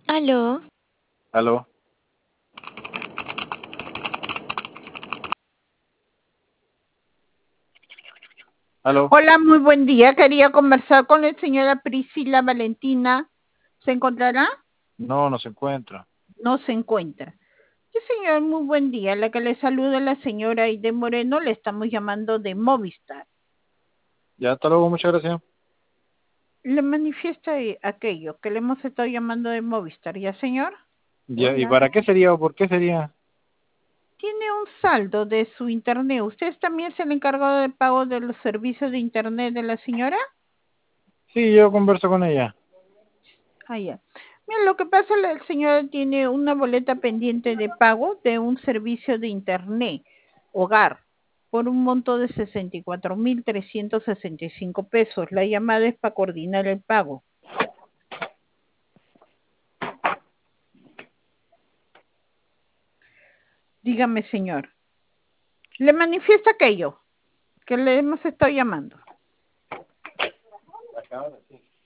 Aló, Aló, aló. Hola, muy buen día. Quería conversar con la señora Priscila Valentina. ¿Se encontrará? No, no se encuentra. No se encuentra. Sí, señor, muy buen día. La que le saluda la señora Aide Moreno, le estamos llamando de Movistar. Ya, hasta luego, muchas gracias. Le manifiesta aquello que le hemos estado llamando de Movistar. ¿Ya, señor? Ya, ¿y Hola. para qué sería o por qué sería? Tiene un saldo de su internet. ¿Usted también se le encargado de pago de los servicios de internet de la señora? Sí, yo converso con ella. Ah, ya. Mira, lo que pasa, la señora tiene una boleta pendiente de pago de un servicio de internet, hogar, por un monto de 64.365 pesos. La llamada es para coordinar el pago. Dígame, señor. Le manifiesta aquello que le hemos estado llamando. Acaba de decir.